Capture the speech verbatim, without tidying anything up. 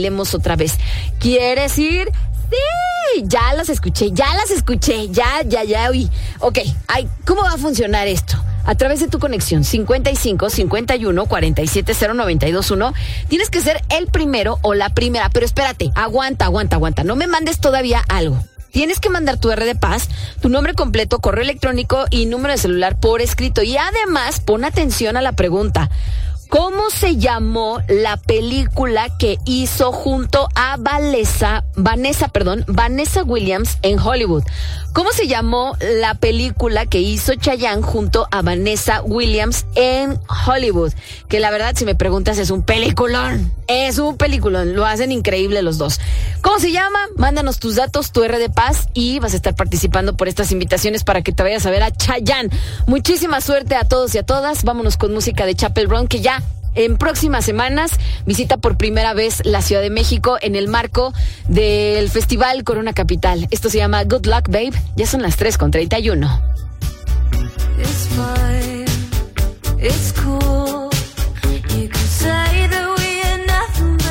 Leemos otra vez. ¿Quieres ir? Sí, ya las escuché, ya las escuché, ya, ya, ya oí. Ok, ay, ¿cómo va a funcionar esto? A través de tu conexión cincuenta y cinco, cincuenta y uno, cuarenta y siete, cero, noventa y dos, uno, tienes que ser el primero o la primera. Pero espérate, aguanta, aguanta, aguanta. No me mandes todavía algo. Tienes que mandar tu R de paz, tu nombre completo, correo electrónico y número de celular por escrito. Y además, pon atención a la pregunta. ¿Cómo se llamó la película que hizo junto a Vanessa, Vanessa, perdón, Vanessa Williams en Hollywood? ¿Cómo se llamó la película que hizo Chayanne junto a Vanessa Williams en Hollywood? Que la verdad, si me preguntas, es un peliculón. Es un peliculón. Lo hacen increíble los dos. ¿Cómo se llama? Mándanos tus datos, tu R de paz y vas a estar participando por estas invitaciones para que te vayas a ver a Chayanne. Muchísima suerte a todos y a todas. Vámonos con música de Chappell Roan, que ya en próximas semanas visita por primera vez la Ciudad de México en el marco del Festival Corona Capital. Esto se llama Good Luck, Babe. Ya son las tres con treinta y uno. It's fine. It's cool.